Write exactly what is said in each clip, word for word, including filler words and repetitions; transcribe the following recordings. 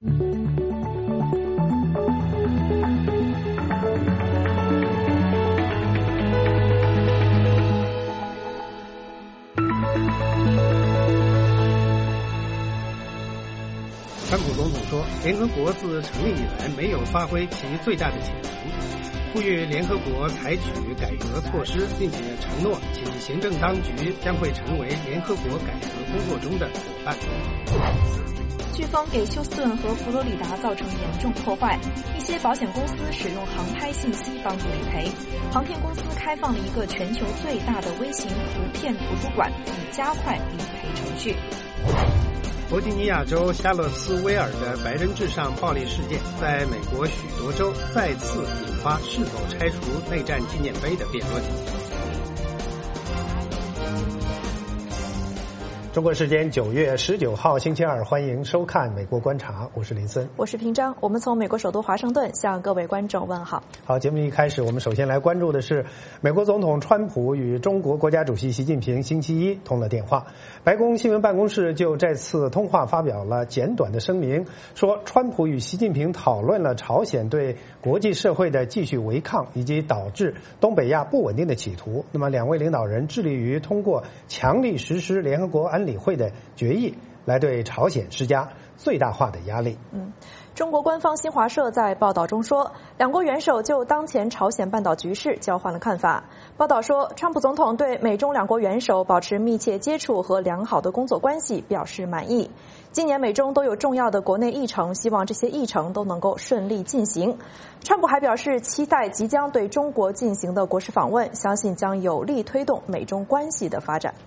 川普总统说，联合国自成立以来没有发挥其最大的潜能，呼吁联合国采取改革措施，并且承诺其行政当局将会成为联合国改革工作中的伙伴。 飓风给休斯顿和佛罗里达造成严重破坏，一些保险公司使用航拍信息帮助理赔。航天公司开放了一个全球最大的微型图片图书馆，以加快理赔程序。 弗吉尼亚州夏洛斯威尔的白人至上暴力事件，在美国许多州再次引发是否拆除内战纪念碑的辩论。 中国时间九月十九号星期二，欢迎收看《美国观察》，我是林森， 我是平章。我们从美国首都华盛顿向各位观众问好。 好，节目一开始，我们首先来关注的是美国总统川普与中国国家主席习近平星期一通了电话。白宫新闻办公室就这次通话发表了简短的声明，说川普与习近平讨论了朝鲜对国际社会的继续违抗以及导致东北亚不稳定的企图。那么，两位领导人致力于通过强力实施联合国安理会的决议来对朝鲜施加最大化的压力。 嗯，中国官方新华社在报道中说，两国元首就当前朝鲜半岛局势交换了看法。报道说，川普总统对美中两国元首保持密切接触和良好的工作关系表示满意。今年美中都有重要的国内议程，希望这些议程都能够顺利进行。川普还表示，期待即将对中国进行的国事访问，相信将有力推动美中关系的发展。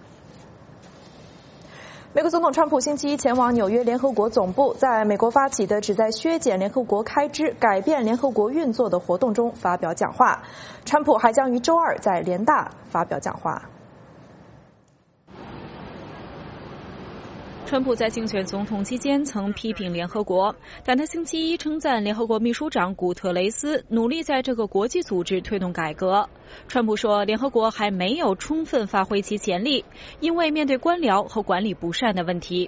美国总统川普星期一前往纽约联合国总部，在美国发起的旨在削减联合国开支、改变联合国运作的活动中发表讲话。川普还将于周二在联大发表讲话。 川普在竞选总统期间曾批评联合国，但他星期一称赞联合国秘书长古特雷斯努力在这个国际组织推动改革。川普说，联合国还没有充分发挥其潜力，因为面对官僚和管理不善的问题。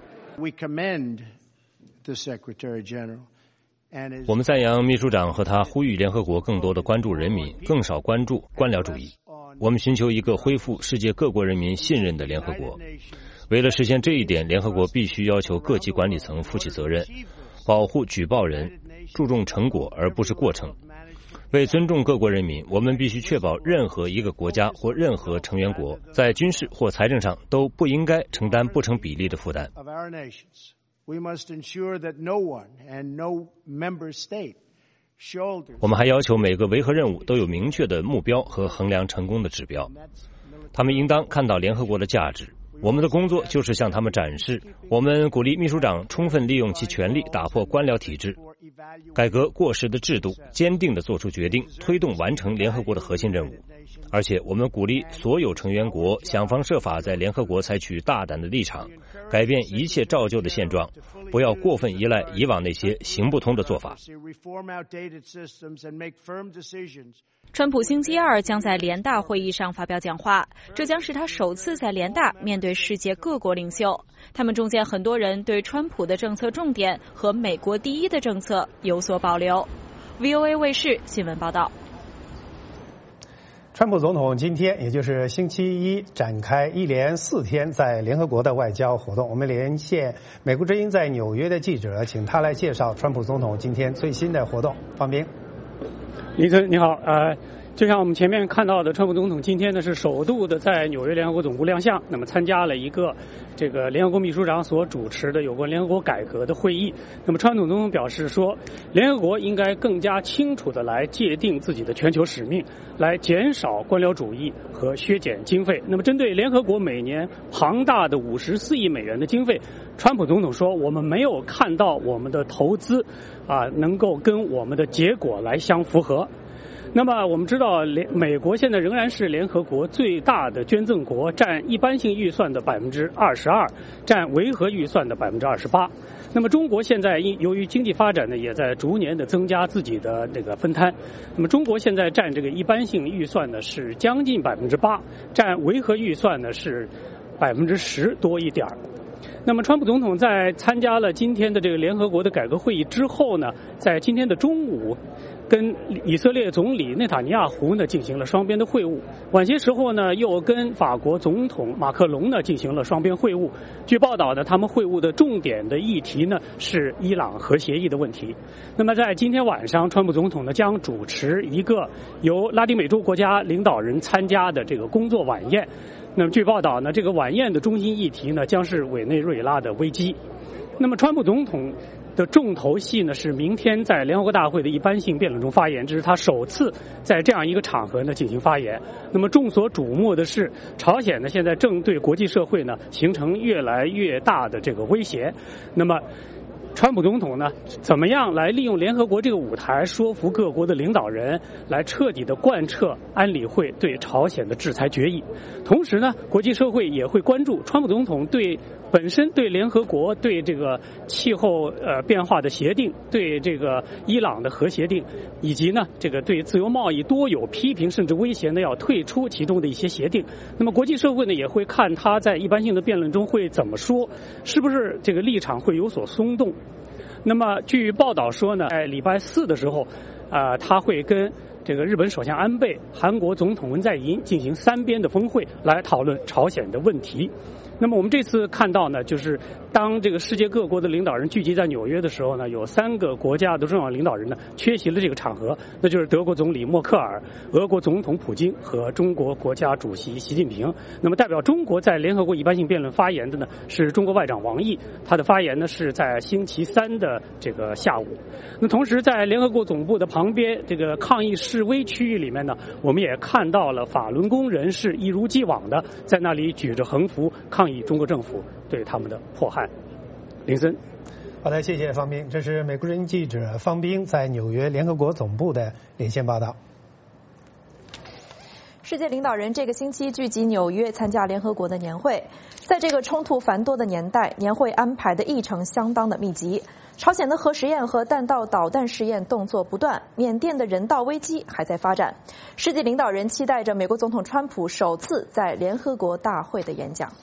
我们赞扬秘书长和他呼吁联合国更多的关注人民，更少关注官僚主义。我们寻求一个恢复世界各国人民信任的联合国。为了实现这一点，联合国必须要求各级管理层负起责任，保护举报人，注重成果而不是过程。为尊重各国人民，我们必须确保任何一个国家或任何成员国在军事或财政上都不应该承担不成比例的负担。我们还要求每个维和任务都有明确的目标和衡量成功的指标，他们应当看到联合国的价值。我们的工作就是向他们展示，我们鼓励秘书长充分利用其权力，打破官僚体制，改革过时的制度，坚定地做出决定，推动完成联合国的核心任务。而且我们鼓励所有成员国想方设法在联合国采取大胆的立场，改变一切照旧的现状，不要过分依赖以往那些行不通的做法。 川普星期二将在联大会议上发表讲话，这将是他首次在联大面对世界各国领袖。他们中间很多人对川普的政策重点和美国第一的政策有所保留。V O A 卫视新闻报道。 川普总统今天，也就是星期一，展开一连四天在联合国的外交活动。我们连线美国之音在纽约的记者，请他来介绍川普总统今天最新的活动。方斌。 李森你好，呃，就像我们前面看到的，川普总统今天呢是首度的在纽约联合国总部亮相，那么参加了一个这个联合国秘书长所主持的有关联合国改革的会议。那么川普总统表示说，联合国应该更加清楚地来界定自己的全球使命，来减少官僚主义和削减经费。那么针对联合国每年庞大的五十四亿美元的经费，川普总统说，我们没有看到我们的投资啊能够跟我们的结果来相符合。那么我们知道，联美国现在仍然是联合国最大的捐赠国，占一般性预算的百分之二十二，占维和预算的百分之二十八。那么中国现在因由于经济发展呢，也在逐年的增加自己的这个分摊。那么中国现在占这个一般性预算呢是将近百分之八，占维和预算呢是百分之十多一点儿。 那么，川普总统在参加了今天的这个联合国的改革会议之后呢，在今天的中午，跟以色列总理内塔尼亚胡呢进行了双边的会晤。晚些时候呢，又跟法国总统马克龙呢进行了双边会晤。据报道呢，他们会晤的重点的议题呢是伊朗核协议的问题。那么，在今天晚上，川普总统呢将主持一个由拉丁美洲国家领导人参加的这个工作晚宴。那么据报道呢，这个晚宴的中心议题呢将是委内瑞拉的危机。那么川普总统的重头戏呢是明天在联合国大会的一般性辩论中发言，这是他首次在这样一个场合呢进行发言。那么众所瞩目的是，朝鲜呢现在正对国际社会呢形成越来越大的这个威胁。那么川普总统呢，怎么样来利用联合国这个舞台，说服各国的领导人，来彻底的贯彻安理会对朝鲜的制裁决议？同时呢，国际社会也会关注川普总统对本身对联合国、对这个气候呃变化的协定、对这个伊朗的核协定，以及呢这个对自由贸易多有批评甚至威胁呢要退出其中的一些协定。那么国际社会呢也会看他在一般性的辩论中会怎么说，是不是这个立场会有所松动。那么据报道说呢，在礼拜四的时候，啊、呃，他会跟这个日本首相安倍、韩国总统文在寅进行三边的峰会，来讨论朝鲜的问题。那么我们这次看到呢，就是当这个世界各国的领导人聚集在纽约的时候呢，有三个国家的重要领导人呢缺席了这个场合，那就是德国总理默克尔、俄国总统普京和中国国家主席习近平。那么代表中国在联合国一般性辩论发言的呢是中国外长王毅，他的发言呢是在星期三的这个下午。那同时在联合国总部的旁边这个抗议示威区域里面呢，我们也看到了法轮功人士一如既往的在那里举着横幅抗议中国政府对他们的迫害。林森， 好的，谢谢方斌。这是美国之音记者方斌在纽约联合国总部的连线报道。 世界领导人这个星期聚集纽约参加联合国的年会，在这个冲突繁多的年代，年会安排的议程相当的密集。朝鲜的核实验和弹道导弹试验动作不断，缅甸的人道危机还在发展。世界领导人期待着美国总统川普首次在联合国大会的演讲。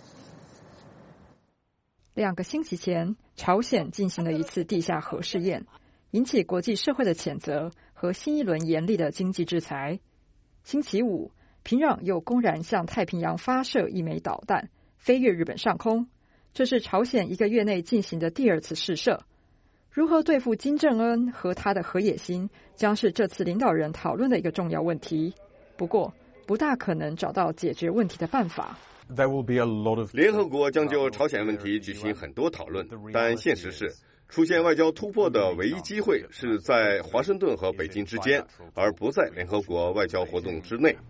两个星期前，朝鲜进行了一次地下核试验，引起国际社会的谴责和新一轮严厉的经济制裁。星期五，平壤又公然向太平洋发射一枚导弹，飞越日本上空。这是朝鲜一个月内进行的第二次试射。如何对付金正恩和他的核野心，将是这次领导人讨论的一个重要问题。不过，不大可能找到解决问题的办法。 联合国将就朝鲜问题举行很多讨论，但现实是，出现外交突破的唯一机会是在华盛顿和北京之间，而不在联合国外交活动之内。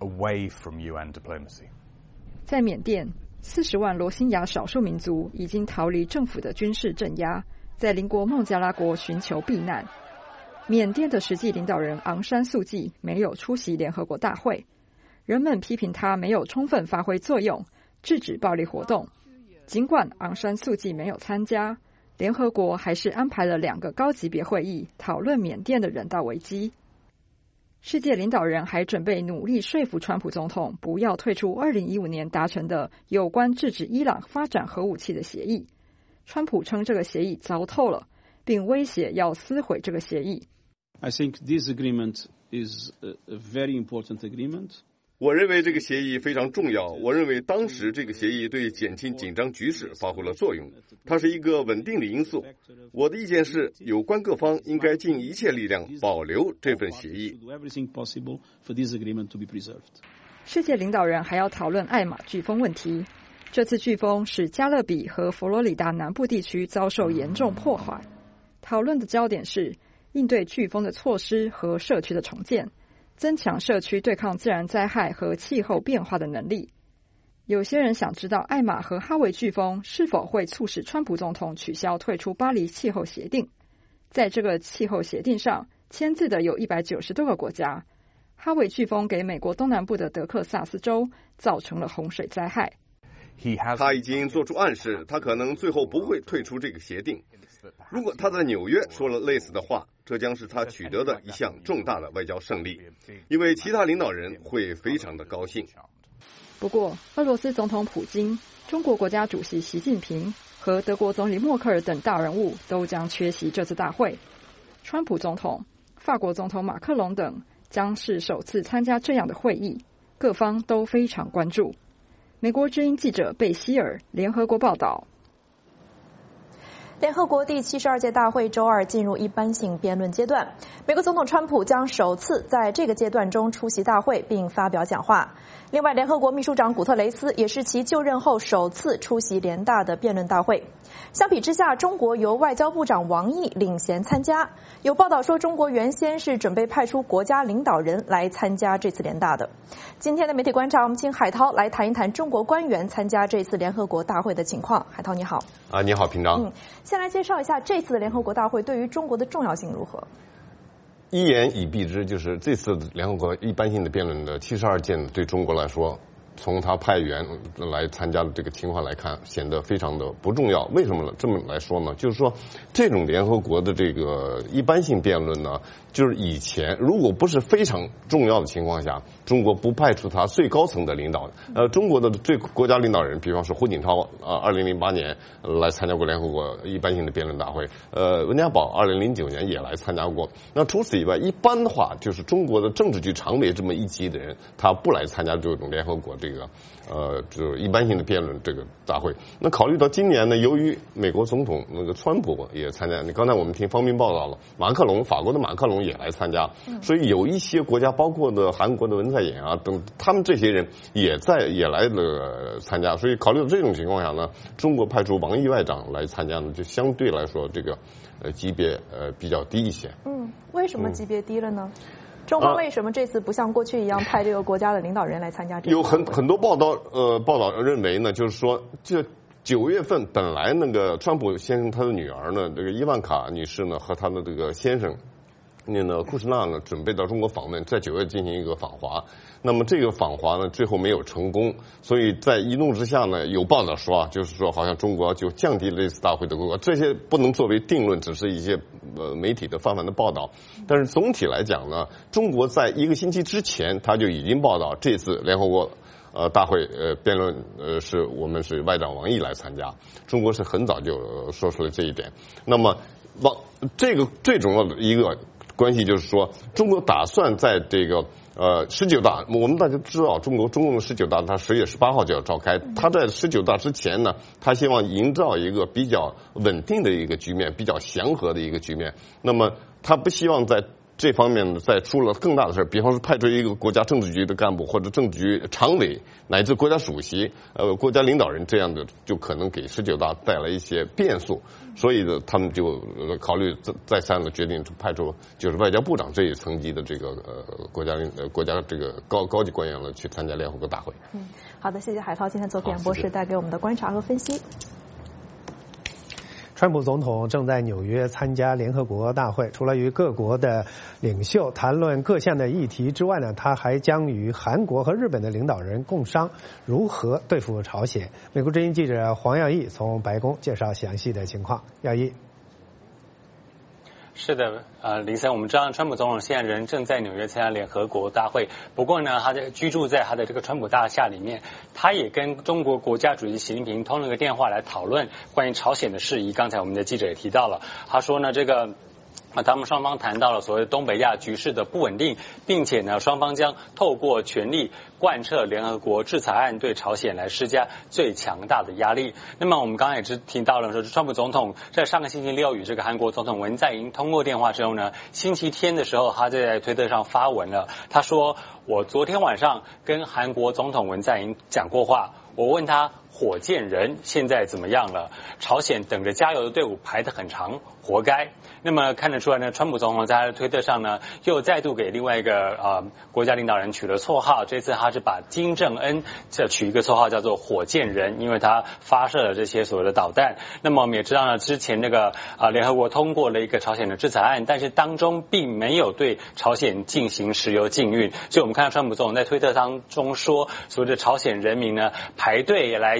在缅甸，四十万罗兴亚少数民族已经逃离政府的军事镇压，在邻国孟加拉国寻求避难。缅甸的实际领导人昂山素季没有出席联合国大会，人们批评他没有充分发挥作用，制止暴力活动。尽管昂山素季没有参加，联合国还是安排了两个高级别会议讨论缅甸的人道危机。世界领导人还准备努力说服川普总统不要退出二零一五年达成的有关制止伊朗发展核武器的协议。川普称这个协议糟透了，并威胁要撕毁这个协议。 I think this agreement is a very important agreement. 我认为这个协议非常重要。我认为当时这个协议对减轻紧张局势发挥了作用，它是一个稳定的因素。我的意见是，有关各方应该尽一切力量保留这份协议。 世界领导人还要讨论艾玛飓风问题。这次飓风使加勒比和佛罗里达南部地区遭受严重破坏。讨论的焦点是应对飓风的措施和社区的重建，增强社区对抗自然灾害和气候变化的能力。有些人想知道艾玛和哈维飓风是否会促使川普总统取消退出巴黎气候协定。在这个气候协定上签字的有一百九十多个国家。哈维飓风给美国东南部的德克萨斯州造成了洪水灾害。 他已经做出暗示，他可能最后不会退出这个协定。如果他在纽约说了类似的话，这将是他取得的一项重大的外交胜利，因为其他领导人会非常的高兴。 不过，俄罗斯总统普京、中国国家主席习近平和德国总理默克尔等大人物都将缺席这次大会。川普总统、法国总统马克龙等将是首次参加这样的会议，各方都非常关注。美国之音记者贝希尔联合国报道。 联合国第七十二届大会周二进入一般性辩论阶段，美国总统川普将首次在这个阶段中出席大会并发表讲话。另外，联合国秘书长古特雷斯也是其就任后首次出席联大的辩论大会。相比之下，中国由外交部长王毅领衔参加。有报道说，中国原先是准备派出国家领导人来参加这次联大的。今天的媒体观察，我们请海涛来谈一谈中国官员参加这次联合国大会的情况。海涛你好。 啊，你好，平章。 嗯，先来介绍一下这次的联合国大会对于中国的重要性如何？ 一言以蔽之，就是这次联合国一般性的辩论的七十二届，对中国来说，从他派员来参加的这个情况来看，显得非常的不重要。为什么呢？这么来说呢？就是说，这种联合国的这个一般性辩论呢，就是以前如果不是非常重要的情况下，中国不派出他最高层的领导。呃，中国的最国家领导人，比方说胡锦涛啊，二零零八年来参加过联合国一般性的辩论大会。呃，温家宝二零零九年也来参加过。那除此以外，一般的话，就是中国的政治局常委这么一级的人，他不来参加这种联合国这个呃，就是一般性的辩论这个大会。那考虑到今年呢，由于美国总统那个川普也参加，你刚才我们听方斌报道了，马克龙，法国的马克龙也来参加，所以有一些国家，包括的韩国的文在寅啊等，他们这些人也在也来了参加。所以考虑到这种情况下呢，中国派出王毅外长来参加呢，就相对来说这个呃级别呃比较低一些。 嗯，为什么级别低了呢？嗯中方为什么这次不像过去一样派这个国家的领导人来参加这个？ 有很很多报道，呃，报道认为呢，就是说，这九月份本来那个川普先生他的女儿呢，这个伊万卡女士呢和他的这个先生，那呢库什纳呢准备到中国访问，在九月进行一个访华。那么这个访华呢，最后没有成功，所以在一怒之下呢，有报道说啊，就是说好像中国就降低了这次大会的规格，这些不能作为定论，只是一些呃媒体的泛泛的报道。但是总体来讲呢，中国在一个星期之前，他就已经报道这次联合国呃大会呃辩论呃是我们是外长王毅来参加，中国是很早就说出了这一点。那么王这个最重要的一个关系就是说，中国打算在这个。呃，十九大，我们大家知道，中国中共的十九大，它十月十八号就要召开。他在十九大之前呢，他希望营造一个比较稳定的一个局面，比较祥和的一个局面。那么，他不希望在这方面再出了更大的事，比方说派出一个国家政治局的干部或者政治局常委乃至国家主席、呃国家领导人这样的，就可能给十九大带来一些变数。所以呢，他们就考虑再再三的决定派出就是外交部长这一层级的这个呃国家呃国家这个高高级官员了去参加联合国大会。 嗯，好的，谢谢海涛今天做演博士带给我们的观察和分析。 川普总统正在纽约参加联合国大会，除了与各国的领袖谈论各项的议题之外呢，他还将与韩国和日本的领导人共商如何对付朝鲜。美国之音记者黄耀义从白宫介绍详细的情况。耀义。 是的，呃，林森，我们知道川普总统现在人正在纽约参加联合国大会，不过呢，他在居住在他的这个川普大厦里面，他也跟中国国家主席习近平通了个电话来讨论关于朝鲜的事宜。刚才我们的记者也提到了，他说呢，这个。那他们双方谈到了所谓东北亚局势的不稳定，并且呢，双方将透过权力贯彻联合国制裁案对朝鲜来施加最强大的压力。那么我们刚刚也是听到了说，川普总统在上个星期六与这个韩国总统文在寅通过电话之后呢，星期天的时候他在推特上发文了，他说：“我昨天晚上跟韩国总统文在寅讲过话，我问他。”火箭人现在怎么样了？朝鲜等着加油的队伍排得很长，活该。那么看得出来呢，川普总统在他的推特上呢，又再度给另外一个呃国家领导人取了绰号。这次他是把金正恩这取一个绰号叫做火箭人，因为他发射了这些所谓的导弹。那么我们也知道呢，之前那个啊、呃、联合国通过了一个朝鲜的制裁案，但是当中并没有对朝鲜进行石油禁运。所以我们看到川普总统在推特当中说，所谓的朝鲜人民呢排队来。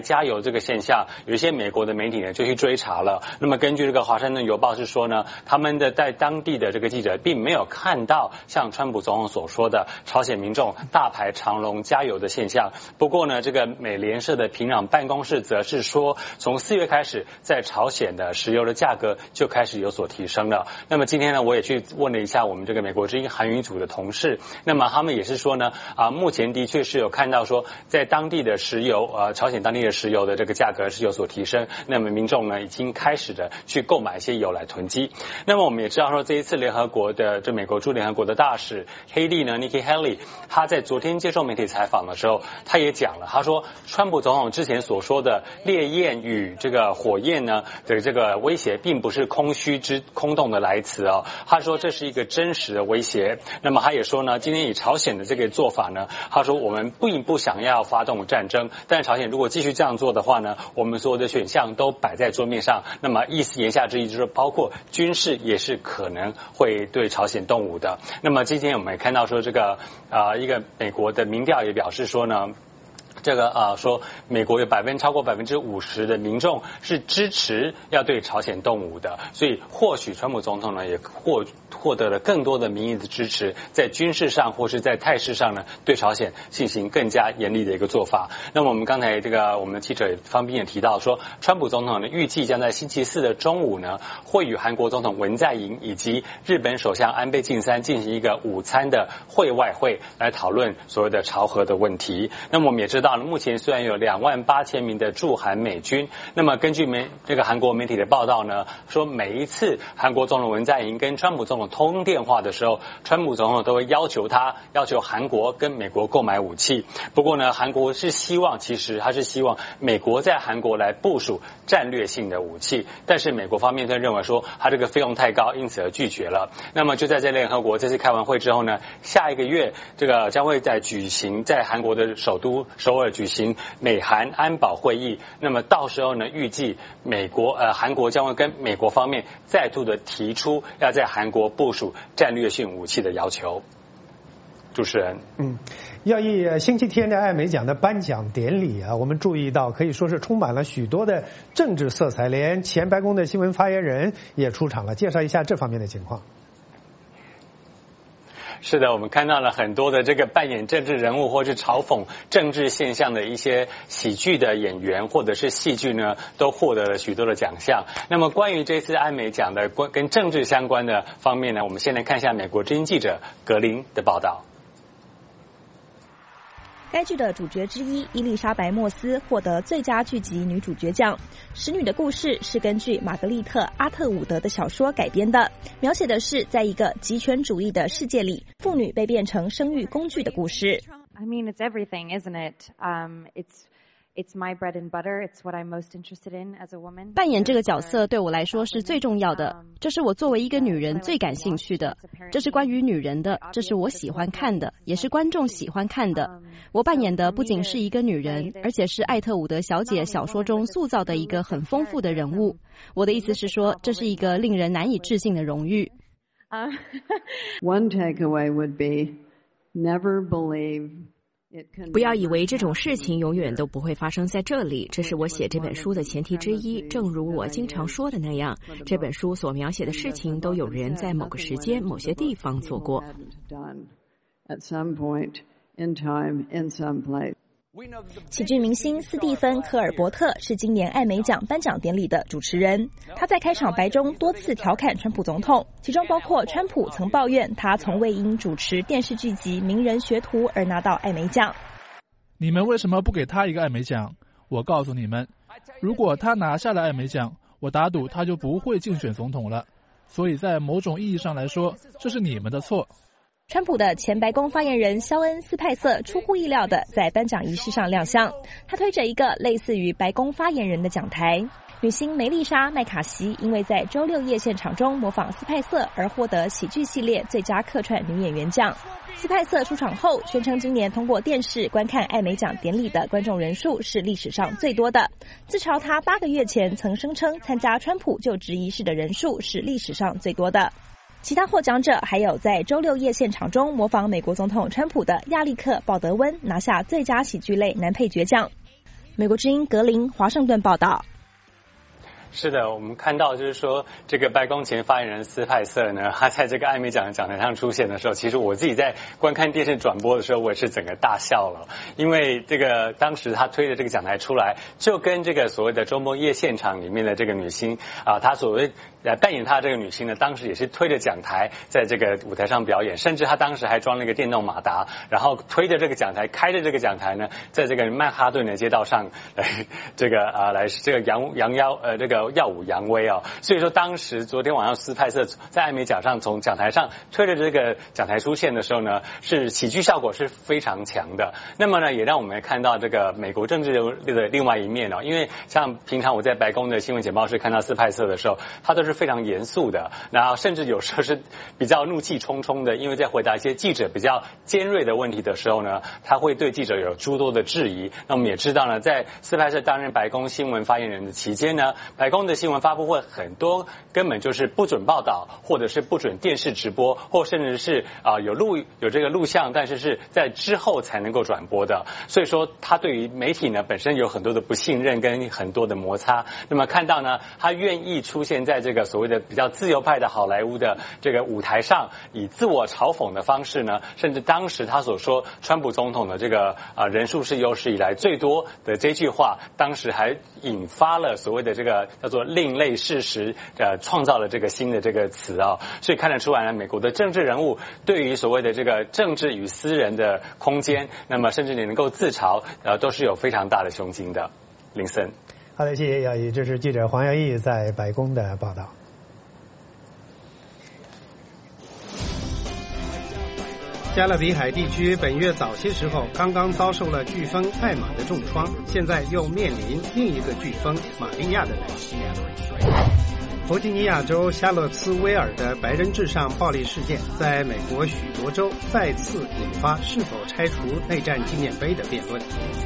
加油这个现象，有一些美国的媒体呢就去追查了。那么根据这个华盛顿邮报是说呢，他们的在当地的这个记者并没有看到像川普总统所说的朝鲜民众大排长龙加油的现象。不过呢，这个美联社的平壤办公室则是说，从四月开始，在朝鲜的石油的价格就开始有所提升了。那么今天呢，我也去问了一下我们这个美国之音韩语组的同事，那么他们也是说呢，啊，目前的确是有看到说，在当地的石油，呃，朝鲜当地的石油的这个价格是有所提升。那么民众呢，已经开始的去购买一些油来囤积。那么我们也知道说，这一次联合国的这美国驻联合国的大使黑利呢 ，Nikki Haley， 他在昨天接受媒体采访的时候，他也讲了，他说，川普总统之前所说的烈焰与这个火焰呢的这个威胁，并不是空虚之空洞的来词哦。他说这是一个真实的威胁。那么他也说呢，今天以朝鲜的这个做法呢，他说我们并不想要发动战争，但朝鲜如果继续这样做的话呢，我们所有的选项都摆在桌面上。那么意思言下之意就是包括军事也是可能会对朝鲜动武的。那么今天我们也看到说这个啊、呃、一个美国的民调也表示说呢，这个啊、呃、说美国有百分超过百分之五十的民众是支持要对朝鲜动武的，所以或许川普总统呢也获获得了更多的民意的支持，在军事上或是在态势上呢对朝鲜进行更加严厉的一个做法。那么我们刚才这个我们的记者方斌也提到说，川普总统呢预计将在星期四的中午呢会与韩国总统文在寅以及日本首相安倍晋三进行一个午餐的会外会，来讨论所谓的朝核的问题。那么我们也知道目前虽然有两万八千名的驻韩美军，那么根据媒这个韩国媒体的报道呢，说每一次韩国总统文在寅跟川普总统通电话的时候，川普总统都会要求他要求韩国跟美国购买武器。不过呢，韩国是希望其实他是希望美国在韩国来部署战略性的武器，但是美国方面就认为说他这个费用太高，因此而拒绝了。那么就在这联合国这次开完会之后呢，下一个月这个将会在举行在韩国的首都首尔举行美韩安保会议，那么到时候呢，预计美国呃韩国将会跟美国方面再度的提出要在韩国部署战略性武器的要求。主持人， 嗯，要以星期天的艾美奖的颁奖典礼啊，我们注意到可以说是充满了许多的政治色彩，连前白宫的新闻发言人也出场了，介绍一下这方面的情况。 是的，我们看到了很多的这个扮演政治人物或是嘲讽政治现象的一些喜剧的演员或者是戏剧呢，都获得了许多的奖项。那么关于这次艾美奖的关跟政治相关的方面呢，我们先来看一下美国之音记者格林的报道。 该剧的主角之一伊丽莎白·莫斯获得最佳剧集女主角奖。《使女的故事》是根据玛格丽特·阿特伍德的小说改编的，描写的是在一个极权主义的世界里，妇女被变成生育工具的故事。 I mean, it's everything, isn't it? Um, it's It's my bread and butter. It's what I'm most interested in as a woman. 扮演这个角色对我来说是最重要的，这是我作为一个女人最感兴趣的，这是关于女人的，这是我喜欢看的，也是观众喜欢看的。我扮演的不仅是一个女人，而且是艾特伍德小姐小说中塑造的一个很丰富的人物。我的意思是说，这是一个令人难以置信的荣誉。 One takeaway would be never believe 不要以为这种事情永远都不会发生在这里，这是我写这本书的前提之一。正如我经常说的那样，这本书所描写的事情都有人在某个时间、某些地方做过。 喜剧明星斯蒂芬·科尔伯特是今年艾美奖颁奖典礼的主持人。他在开场白中多次调侃川普总统，其中包括川普曾抱怨他从未因主持电视剧集《名人学徒》而拿到艾美奖。 你们为什么不给他一个艾美奖？我告诉你们，如果他拿下了艾美奖，我打赌他就不会竞选总统了。所以在某种意义上来说，这是你们的错。 川普的前白宫发言人肖恩·斯派瑟出乎意料的在颁奖仪式上亮相，他推着一个类似于白宫发言人的讲台。女星梅丽莎·麦卡锡因为在周六夜现场中模仿斯派瑟而获得喜剧系列最佳客串女演员奖。斯派瑟出场后宣称，今年通过电视观看艾美奖典礼的观众人数是历史上最多的，自嘲他八个月前曾声称参加川普就职仪式的人数是历史上最多的。其他获奖者还有在周六夜现场中模仿美国总统川普的亚历克·鲍德温拿下最佳喜剧类男配角奖。 美国之音格林华盛顿报道。 是的，我们看到就是说，这个白宫前发言人斯派瑟呢，他在这个艾美奖的讲台上出现的时候，其实我自己在观看电视转播的时候，我也是整个大笑了，因为这个当时他推的这个讲台出来，就跟这个所谓的周末夜现场里面的这个女星啊，他所谓呃扮演他的这个女星呢，当时也是推着讲台在这个舞台上表演，甚至他当时还装了一个电动马达，然后推着这个讲台，开着这个讲台呢，在这个曼哈顿的街道上来这个啊来这个扬扬腰呃这个耀武扬威啊，所以说当时昨天晚上斯派瑟在艾美奖上从讲台上推着这个讲台出现的时候呢，是喜剧效果是非常强的。那么呢，也让我们看到这个美国政治的另外一面哦，因为像平常我在白宫的新闻简报室看到斯派瑟的时候，他都是非常严肃的，然后甚至有时候是比较怒气冲冲的，因为在回答一些记者比较尖锐的问题的时候呢，他会对记者有诸多的质疑。那我们也知道呢，在斯派瑟担任白宫新闻发言人的期间呢，白宫的新闻发布会很多根本就是不准报道，或者是不准电视直播，或甚至是啊、呃、有录有这个录像，但是是在之后才能够转播的。所以说他对于媒体呢本身有很多的不信任跟很多的摩擦。那么看到呢，他愿意出现在这个所谓的比较自由派的好莱坞的这个舞台上，以自我嘲讽的方式呢，甚至当时他所说川普总统的这个啊、呃、人数是有史以来最多的这句话，当时还引发了所谓的这个叫做另类事实，呃，创造了这个新的这个词啊、哦，所以看得出来呢，美国的政治人物对于所谓的这个政治与私人的空间，那么甚至你能够自嘲，呃，都是有非常大的胸襟的。林森， 好的，谢谢耀毅，这是记者黄耀毅在白宫的报道。 加勒比海地区本月早些时候刚刚遭受了飓风艾玛的重创，现在又面临另一个飓风玛利亚的来袭。弗吉尼亚州夏洛茨威尔的白人至上暴力事件，在美国许多州再次引发是否拆除内战纪念碑的辩论。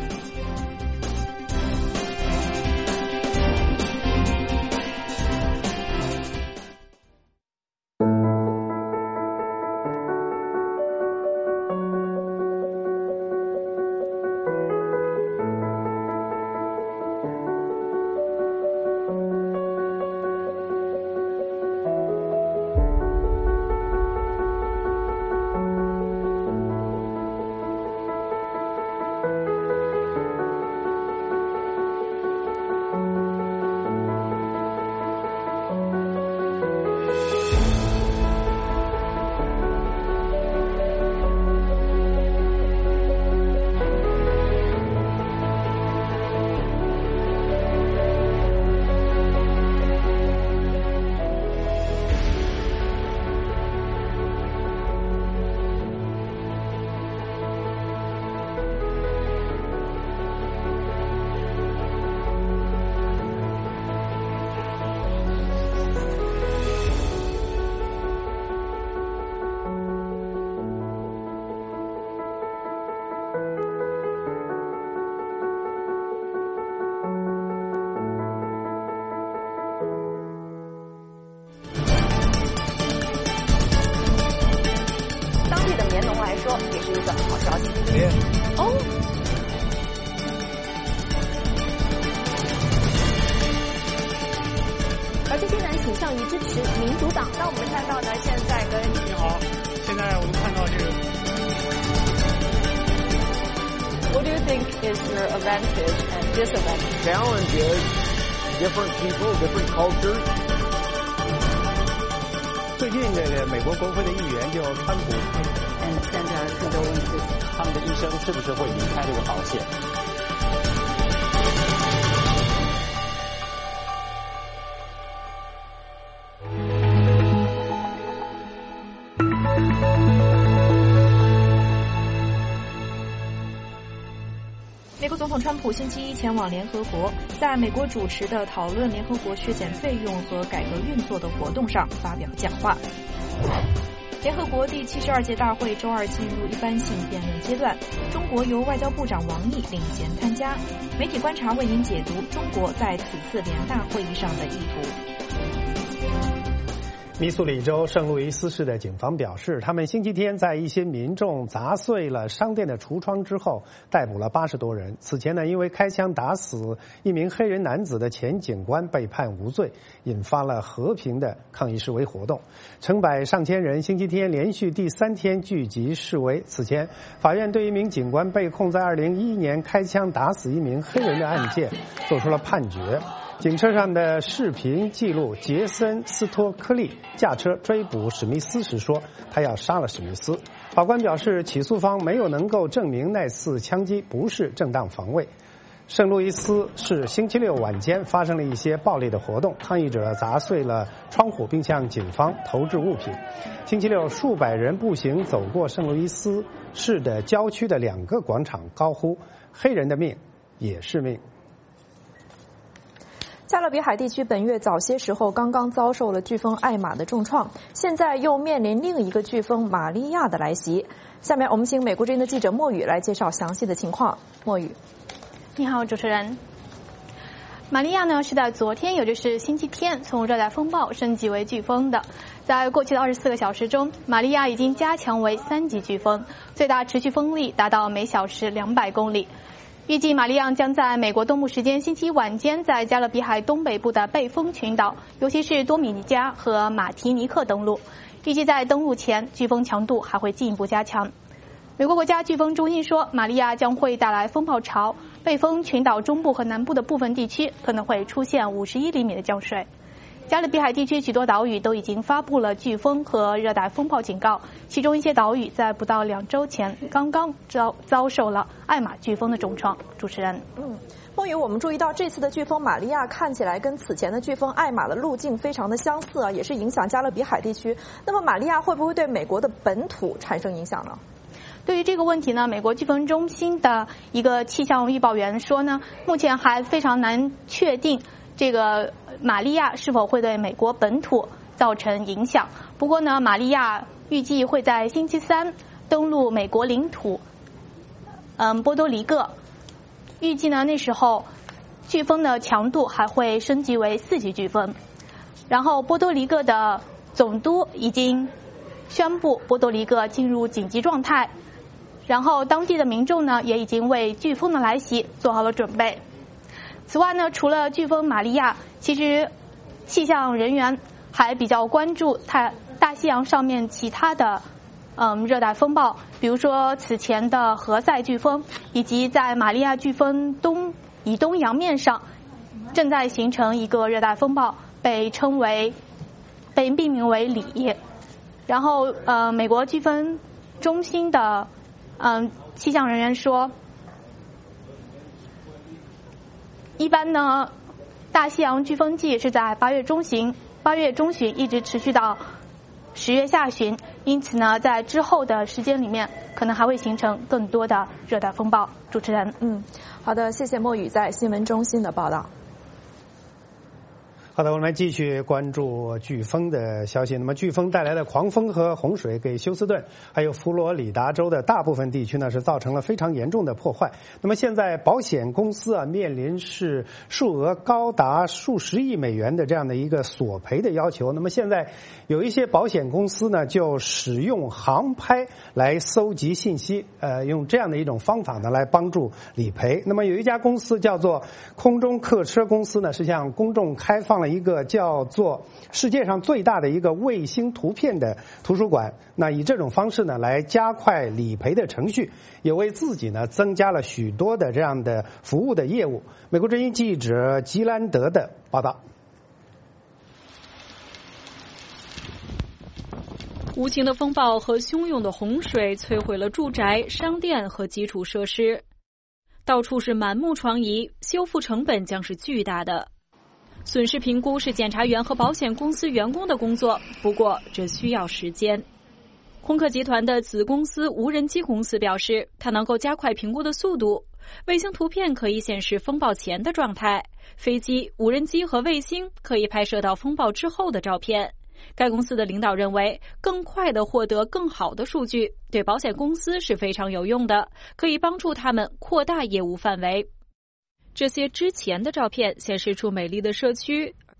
也是一个好消息。哦。而这些人倾向于支持民主党。那我们看到呢，现在跟你好，现在我们看到这个。 What do you think is your advantage and disadvantage? Challenge is different people, different cultures. 最近这个美国国会的议员就川普， 嗯，现在是个问题， 他们的一生是不是会离开这个保险？ 美国总统川普星期一前往联合国，在美国主持的讨论联合国削减费用和改革运作的活动上发表讲话。联合国第七十二届大会周二进入一般性辩论阶段，中国由外交部长王毅领衔参加。媒体观察为您解读中国在此次联大会议上的意图。 密苏里州圣路易斯市的警方表示，他们星期天在一些民众砸碎了商店的橱窗之后，逮捕了八十多人。此前呢，因为开枪打死一名黑人男子的前警官被判无罪，引发了和平的抗议示威活动。成百上千人星期天连续第三天聚集示威。此前，法院对一名警官被控在二零一一年开枪打死一名黑人的案件做出了判决。警车上的视频记录杰森·斯托克利驾车追捕史密斯时说，他要杀了史密斯。法官表示，起诉方没有能够证明那次枪击不是正当防卫。圣路易斯市星期六晚间发生了一些暴力的活动，抗议者砸碎了窗户并向警方投掷物品。星期六，数百人步行走过圣路易斯市的郊区的两个广场，高呼“黑人的命也是命”。 加勒比海地区本月早些时候刚刚遭受了飓风艾玛的重创，现在又面临另一个飓风玛利亚的来袭。下面我们请美国之音的记者莫宇来介绍详细的情况。莫宇， 你好，主持人。玛利亚呢是在昨天，也就是星期天，从热带风暴升级为飓风的。在过去的二十四个小时中，玛利亚已经加强为三级飓风，最大持续风力达到每小时两百公里。预计玛利亚将在美国东部时间星期一晚间在加勒比海东北部的贝风群岛，尤其是多米尼加和马提尼克登陆。预计在登陆前，飓风强度还会进一步加强。美国国家飓风中心说，玛利亚将会带来风暴潮，贝风群岛中部和南部的部分地区可能会出现五十一厘米的降水。加勒比海地区许多岛屿都已经发布了飓风和热带风暴警告，其中一些岛屿在不到两周前刚刚遭遭受了艾玛飓风的重创。主持人， 嗯，莫宇，我们注意到这次的飓风玛利亚看起来跟此前的飓风艾玛的路径非常的相似啊，也是影响加勒比海地区。那么玛利亚会不会对美国的本土产生影响呢？ 对于这个问题呢，美国飓风中心的一个气象预报员说呢，目前还非常难确定这个玛利亚是否会对美国本土造成影响。不过呢，玛利亚预计会在星期三登陆美国领土，嗯，波多黎各。预计呢，那时候飓风的强度还会升级为四级飓风。然后波多黎各的总督已经宣布波多黎各进入紧急状态，然后当地的民众呢也已经为飓风的来袭做好了准备。此外呢，除了飓风玛利亚，其实气象人员还比较关注太大西洋上面其他的嗯热带风暴，比如说此前的何塞飓风，以及在玛利亚飓风东以东洋面上正在形成一个热带风暴，被称为被命名为里。然后呃，美国飓风中心的嗯、呃、气象人员说，一般呢，大西洋飓风季是在八月中旬，八月中旬一直持续到十月下旬，因此呢，在之后的时间里面，可能还会形成更多的热带风暴。主持人， 嗯，好的，谢谢莫宇在新闻中心的报道。 好的，我们来继续关注飓风的消息。那么，飓风带来的狂风和洪水给休斯顿还有佛罗里达州的大部分地区呢，是造成了非常严重的破坏。那么，现在保险公司啊，面临是数额高达数十亿美元的这样的一个索赔的要求。那么，现在有一些保险公司呢，就使用航拍来搜集信息，呃，用这样的一种方法呢，来帮助理赔。那么，有一家公司叫做空中客车公司呢，是向公众开放了一个叫做世界上最大的一个卫星图片的图书馆。那以这种方式呢，来加快理赔的程序，也为自己呢增加了许多的这样的服务的业务。美国之音记者吉兰德的报道。 无情的风暴和汹涌的洪水摧毁了住宅、商店和基础设施，到处是满目疮痍，修复成本将是巨大的。损失评估是检察员和保险公司员工的工作，不过这需要时间。空客集团的子公司无人机公司表示，它能够加快评估的速度。卫星图片可以显示风暴前的状态，飞机、无人机和卫星可以拍摄到风暴之后的照片。该公司的领导认为，更快地获得更好的数据对保险公司是非常有用的，可以帮助他们扩大业务范围。这些之前的照片显示出美丽的社区，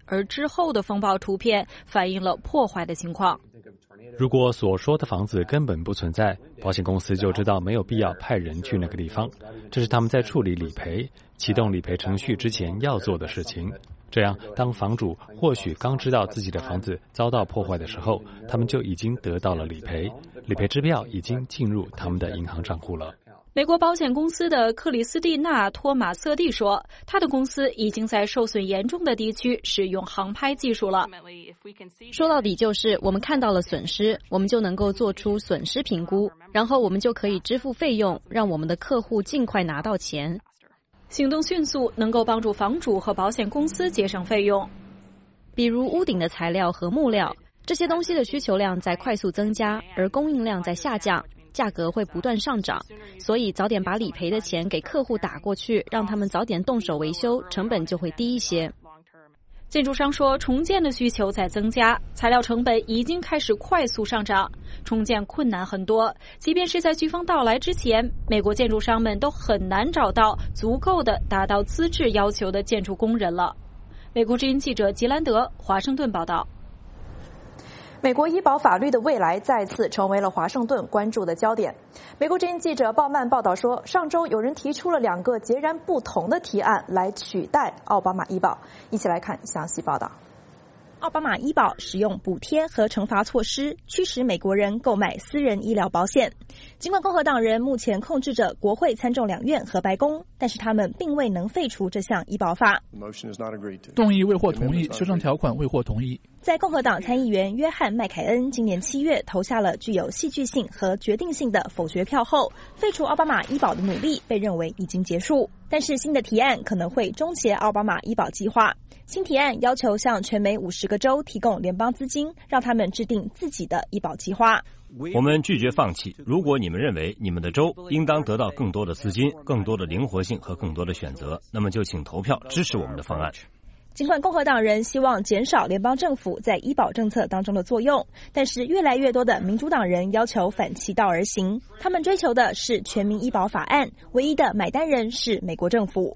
而之后的风暴图片反映了破坏的情况。 如果所说的房子根本不存在，保险公司就知道没有必要派人去那个地方，这是他们在处理理赔、启动理赔程序之前要做的事情。这样，当房主或许刚知道自己的房子遭到破坏的时候，他们就已经得到了理赔，理赔支票已经进入他们的银行账户了。 美国保险公司的克里斯蒂娜·托马瑟蒂说，他的公司已经在受损严重的地区使用航拍技术了。 说到底就是我们看到了损失，我们就能够做出损失评估，然后我们就可以支付费用，让我们的客户尽快拿到钱。 行动迅速能够帮助房主和保险公司节省费用， 比如屋顶的材料和木料，这些东西的需求量在快速增加，而供应量在下降，价格会不断上涨，所以早点把理赔的钱给客户打过去，让他们早点动手维修，成本就会低一些。 建筑商说，重建的需求在增加，材料成本已经开始快速上涨，重建困难很多。即便是在飓风到来之前，美国建筑商们都很难找到足够的达到资质要求的建筑工人了。美国之音记者吉兰德，华盛顿报道。 美国医保法律的未来再次成为了华盛顿关注的焦点。美国之音记者鲍曼报道说，上周有人提出了两个截然不同的提案来取代奥巴马医保。一起来看详细报道。 奥巴马医保使用补贴和惩罚措施驱使美国人购买私人医疗保险。尽管共和党人目前控制着国会参众两院和白宫，但是他们并未能废除这项医保法。 动议未获同意，修正条款未获同意。 在共和党参议员约翰麦凯恩今年七月投下了具有戏剧性和决定性的否决票后，废除奥巴马医保的努力被认为已经结束。但是新的提案可能会终结奥巴马医保计划。新提案要求向全美五十个州提供联邦资金，让他们制定自己的医保计划。 我们拒绝放弃。如果你们认为你们的州应当得到更多的资金、更多的灵活性和更多的选择，那么就请投票支持我们的方案。 尽管共和党人希望减少联邦政府在医保政策当中的作用，但是越来越多的民主党人要求反其道而行。他们追求的是全民医保法案，唯一的买单人是美国政府。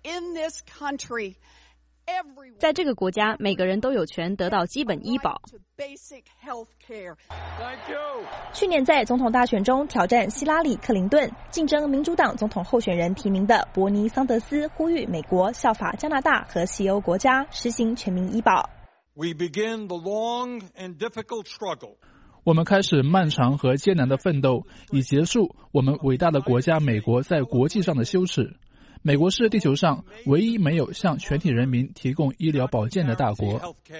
在这个国家，每个人都有权得到基本医保。 去年在总统大选中挑战希拉里·克林顿、竞争民主党总统候选人提名的伯尼·桑德斯呼吁美国效法加拿大和西欧国家实行全民医保。 我们开始漫长和艰难的奋斗，以结束我们伟大的国家美国在国际上的羞耻。美国是地球上唯一没有向全体人民提供医疗保健的大国。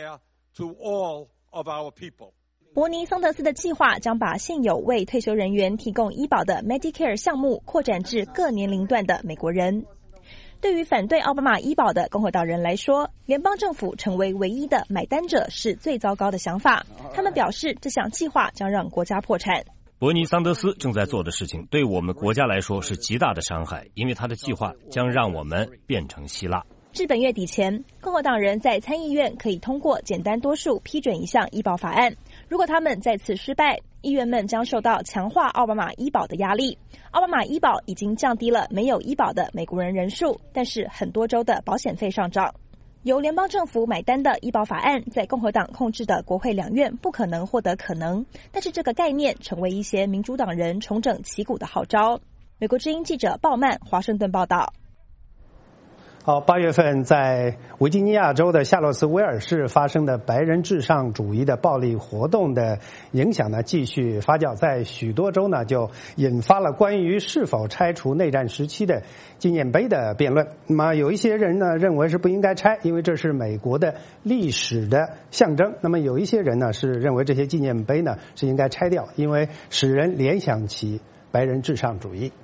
伯尼·桑德斯的计划将把现有为退休人员提供医保的 Medicare 项目扩展至各年龄段的美国人。对于反对奥巴马医保的共和党人来说，联邦政府成为唯一的买单者是最糟糕的想法。他们表示，这项计划将让国家破产。 伯尼·桑德斯正在做的事情对我们国家来说是极大的伤害，因为他的计划将让我们变成希腊。 至本月底前，共和党人在参议院可以通过简单多数批准一项医保法案。如果他们再次失败，议员们将受到强化奥巴马医保的压力。奥巴马医保已经降低了没有医保的美国人人数，但是很多州的保险费上涨。由联邦政府买单的医保法案在共和党控制的国会两院不可能获得可能，但是这个概念成为一些民主党人重整旗鼓的号召。美国之音记者鲍曼，华盛顿报道。 好，八月份在维吉尼亚州的夏洛斯威尔市发生的白人至上主义的暴力活动的影响呢，继续发酵，在许多州呢就引发了关于是否拆除内战时期的纪念碑的辩论。那么有一些人呢认为是不应该拆，因为这是美国的历史的象征。那么有一些人呢是认为这些纪念碑呢是应该拆掉，因为使人联想起白人至上主义。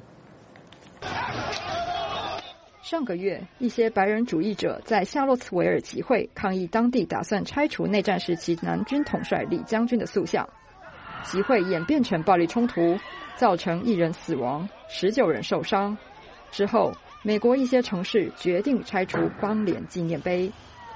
上个月，一些白人主义者在夏洛茨维尔集会抗议当地打算拆除内战时期南军统帅李将军的塑像。集会演变成暴力冲突，造成一人死亡，十九人受伤。之后，美国一些城市决定拆除邦联纪念碑。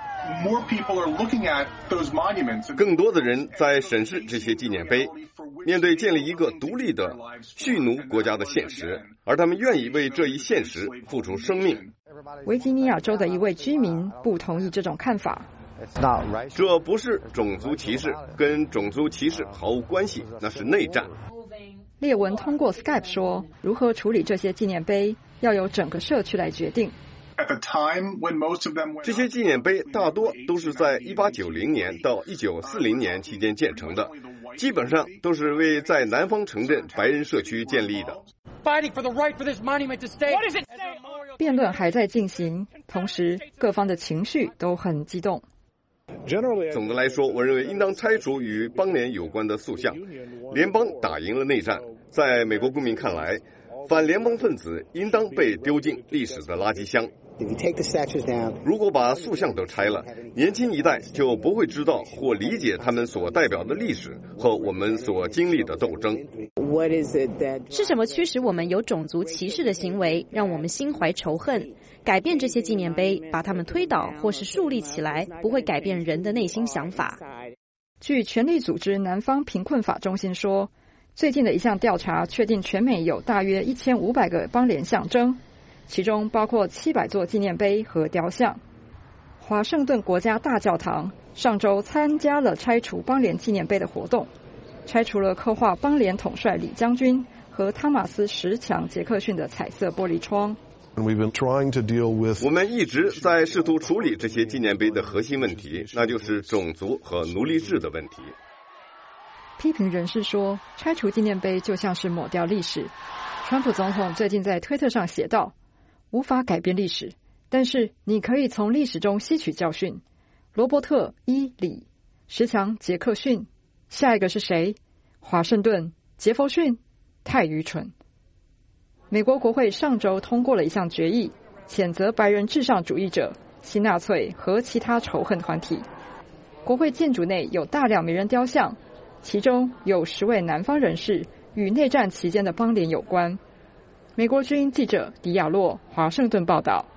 更多的人在审视这些纪念碑，面对建立一个独立的蓄奴国家的现实，而他们愿意为这一现实付出生命。 维吉尼亚州的一位居民不同意这种看法。 这不是种族歧视，跟种族歧视毫无关系，那是内战。 列文通过 Skype 说，如何处理这些纪念碑，要由整个社区来决定。 这些纪念碑大多都是在一八九零年到一九四零年期间建成的，基本上都是为在南方城镇白人社区建立的。 辩论还在进行，同时各方的情绪都很激动。 总的来说，我认为应当拆除与邦联有关的塑像。联邦打赢了内战，在美国公民看来，反联邦分子应当被丢进历史的垃圾箱。如果把塑像都拆了，年轻一代就不会知道或理解他们所代表的历史和我们所经历的斗争。 是什么驱使我们有种族歧视的行为，让我们心怀仇恨？改变这些纪念碑，把它们推倒或是树立起来，不会改变人的内心想法。 据权力组织南方贫困法中心说，最近的一项调查确定，全美有大约一千五百个邦联象征，其中包括七百座纪念碑和雕像。华盛顿国家大教堂上周参加了拆除邦联纪念碑的活动，拆除了刻画邦联统帅李将军和汤马斯十强杰克逊的彩色玻璃窗。 我们一直在试图处理这些纪念碑的核心问题，那就是种族和奴隶制的问题。 批评人士说，拆除纪念碑就像是抹掉历史。川普总统最近在推特上写道，无法改变历史，但是你可以从历史中吸取教训。罗伯特·伊里，十强杰克逊，下一个是谁？华盛顿，杰弗逊，太愚蠢。美国国会上周通过了一项决议，谴责白人至上主义者、新纳粹和其他仇恨团体。国会建筑内有大量名人雕像，其中有十位南方人士与内战期间的邦联有关。美国之音记者迪亚洛，华盛顿报道。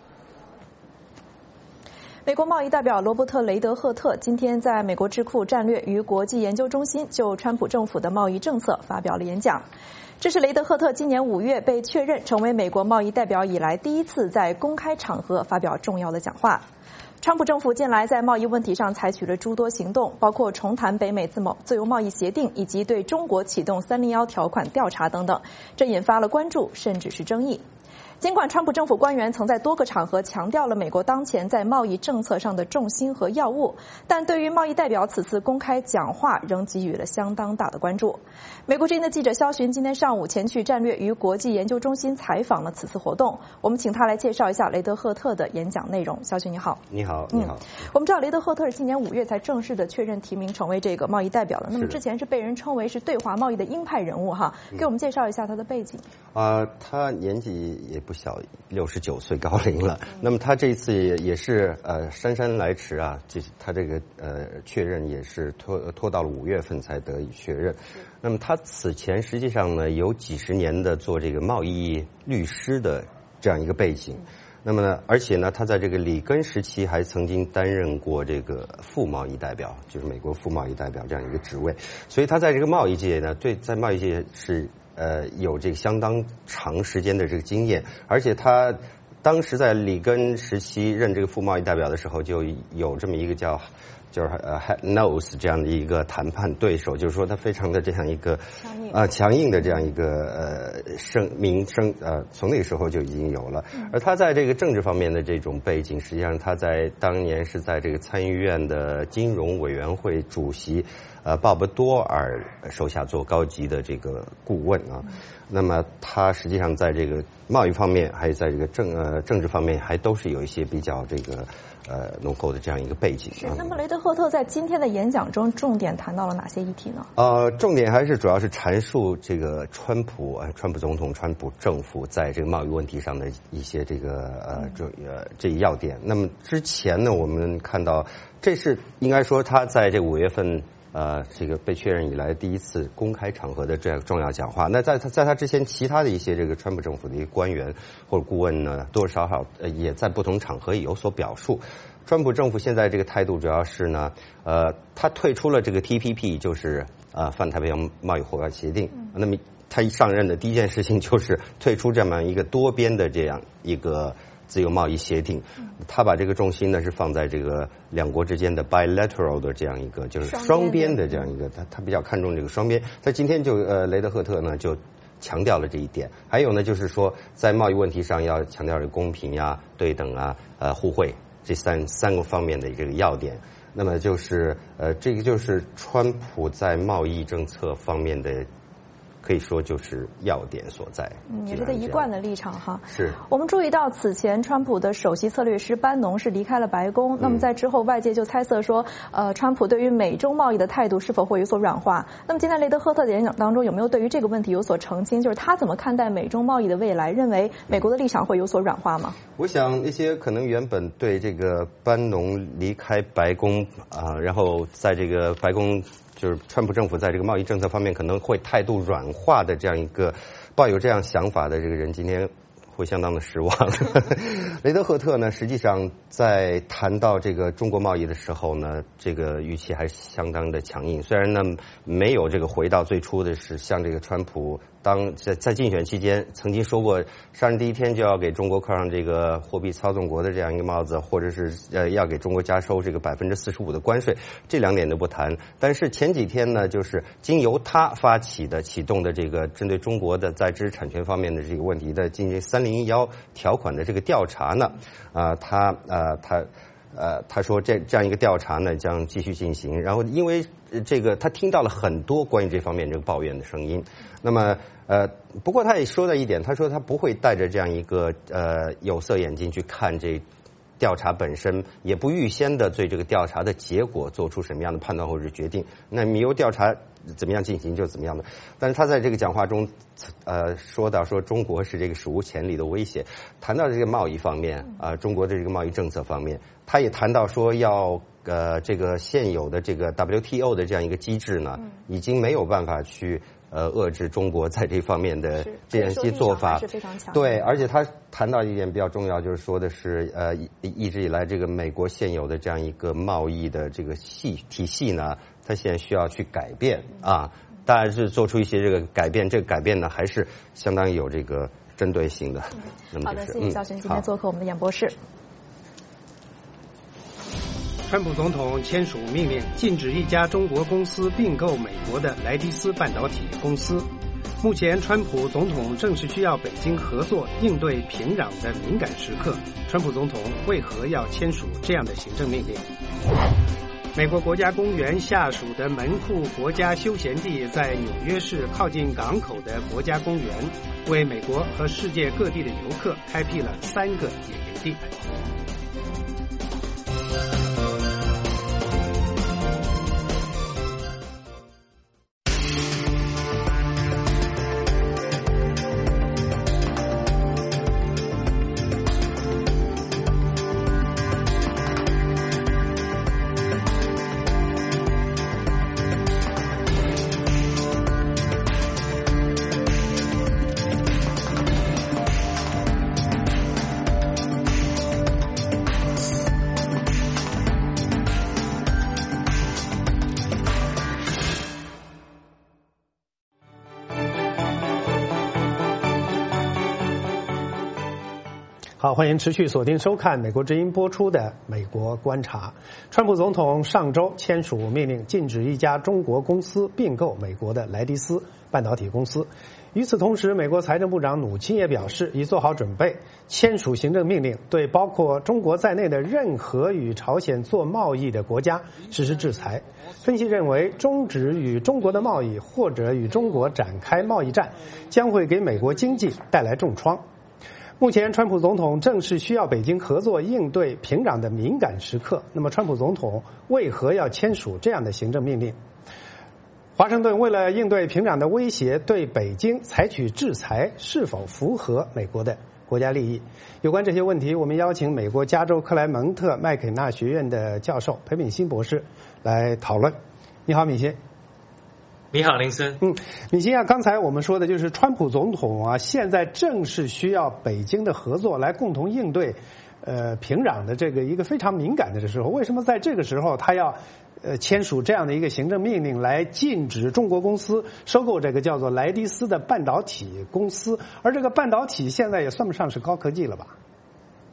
美国贸易代表罗伯特·雷德赫特今天在美国智库战略与国际研究中心就川普政府的贸易政策发表了演讲。这是雷德赫特今年五月被确认成为美国贸易代表以来第一次在公开场合发表重要的讲话。川普政府近来在贸易问题上采取了诸多行动，包括重谈北美自贸自由贸易协定，以及对中国启动三零一条款调查等等，这引发了关注，甚至是争议。尽管川普政府官员曾在多个场合强调了美国当前在贸易政策上的重心和要务，但对于贸易代表此次公开讲话仍给予了相当大的关注。美国之音的记者肖寻今天上午前去战略与国际研究中心采访了此次活动，我们请他来介绍一下雷德赫特的演讲内容。肖寻你好。 你好，你好。 嗯、我们知道雷德赫特是今年五月才正式的确认提名成为这个贸易代表的，那么之前是被人称为是对华贸易的鹰派人物哈，给我们介绍一下他的背景。 啊、呃，他年纪也不小，六十九岁高龄了。那么他这一次也也是呃姗姗来迟啊，这他这个呃确认也是拖拖到了五月份才得以确认。那么他此前实际上呢有几十年的做这个贸易律师的这样一个背景。那么呢，而且呢，他在这个里根时期还曾经担任过这个副贸易代表，就是美国副贸易代表这样一个职位。所以他在这个贸易界呢，对在贸易界是呃有这个相当长时间的这个经验，而且他当时在里根时期任这个副贸易代表的时候，就有这么一个叫就是呃 head nose 这样的一个谈判对手，就是说他非常的这样一个啊强硬的这样一个呃声名声呃从那个时候就已经有了。而他在这个政治方面的这种背景，实际上他在当年是在这个参议院的金融委员会主席呃鲍勃多尔手下做高级的这个顾问啊。那么他实际上在这个贸易方面，还有在这个政呃政治方面，还都是有一些比较这个呃浓厚的这样一个背景。 是。那么雷德赫特在今天的演讲中重点谈到了哪些议题呢？ 呃，重点还是主要是阐述这个川普呃川普总统、川普政府在这个贸易问题上的一些这个呃这呃这一要点。那么之前呢，我们看到这是应该说他在这五月份。呃，这个被确认以来第一次公开场合的这样重要讲话。那在他在他之前，其他的一些这个川普政府的一些官员或者顾问呢，多多少少呃也在不同场合也有所表述。川普政府现在这个态度主要是呢，呃，他退出了这个 T P P， 就是呃泛太平洋贸易伙伴协定。嗯、那么他一上任的第一件事情就是退出这么一个多边的这样一个自由贸易协定，他把这个重心呢是放在这个两国之间的 bilateral 的这样一个就是双边的这样一个，他他比较看重这个双边。他今天就呃雷德赫特呢就强调了这一点。还有呢就是说在贸易问题上要强调这个公平呀、对等啊、呃互惠这三三个方面的这个要点。那么就是呃这个就是川普在贸易政策方面的。可以说就是要点所在， 嗯，也是他一贯的立场哈。 是我们注意到，此前川普的首席策略师班农是离开了白宫，嗯、那么在之后，外界就猜测说，呃，川普对于美中贸易的态度是否会有所软化？那么今天雷德赫特的演讲当中，有没有对于这个问题有所澄清？就是他怎么看待美中贸易的未来？认为美国的立场会有所软化吗？ 我想那些可能原本对这个班农离开白宫啊、呃，然后在这个白宫。就是川普政府在这个贸易政策方面可能会态度软化的这样一个抱有这样想法的这个人，今天会相当的失望。雷德赫特呢，实际上在谈到这个中国贸易的时候呢，这个语气还是相当的强硬。虽然呢没有这个回到最初的是像这个川普当在在竞选期间曾经说过，上任第一天就要给中国扣上这个货币操纵国的这样一个帽子，或者是呃要给中国加收这个百分之四十五的关税，这两点都不谈。但是前几天呢，就是经由他发起的启动的这个针对中国的在知识产权方面的这个问题的进行三零一幺条款的这个调查呢，啊、呃，他呃他。呃，他说这这样一个调查呢将继续进行，然后因为这个他听到了很多关于这方面这个抱怨的声音，那么呃，不过他也说了一点，他说他不会带着这样一个呃有色眼镜去看这调查本身，也不预先的对这个调查的结果做出什么样的判断或者是决定，那你由调查怎么样进行就怎么样的。但是他在这个讲话中呃说到说中国是这个史无前例的威胁，谈到这个贸易方面啊、呃，中国的这个贸易政策方面，他也谈到说要呃这个现有的这个 W T O 的这样一个机制呢，嗯、已经没有办法去呃遏制中国在这方面的这样一些做法。对，而且他谈到一点比较重要，就是说的是呃一直以来这个美国现有的这样一个贸易的这个系体系呢，它现在需要去改变啊。当然是做出一些这个改变，这个改变呢还是相当有这个针对性的。嗯、那么、就是、 好的，谢谢肖勋、嗯、今天做客我们的演播室。 川普总统签署命令，禁止一家中国公司并购美国的莱迪斯半导体公司。目前，川普总统正是需要北京合作应对平壤的敏感时刻。川普总统为何要签署这样的行政命令？美国国家公园下属的门库国家休闲地在纽约市靠近港口的国家公园，为美国和世界各地的游客开辟了三个野营地。 好，欢迎持续锁定收看美国之音播出的《美国观察》。川普总统上周签署命令，禁止一家中国公司并购美国的莱迪斯半导体公司。与此同时，美国财政部长努钦也表示，已做好准备，签署行政命令，对包括中国在内的任何与朝鲜做贸易的国家实施制裁。分析认为，终止与中国的贸易或者与中国展开贸易战，将会给美国经济带来重创。目前，川普总统正是需要北京合作应对平壤的敏感时刻。那么，川普总统为何要签署这样的行政命令？华盛顿为了应对平壤的威胁，对北京采取制裁，是否符合美国的国家利益？有关这些问题，我们邀请美国加州克莱蒙特麦肯纳学院的教授裴敏欣博士来讨论。你好，敏欣。 你好，林森。 嗯，敏欣啊，刚才我们说的就是川普总统啊，现在正是需要北京的合作来共同应对，呃，平壤的这个一个非常敏感的时候。为什么在这个时候他要呃签署这样的一个行政命令，来禁止中国公司收购这个叫做莱迪斯的半导体公司？而这个半导体现在也算不上是高科技了吧？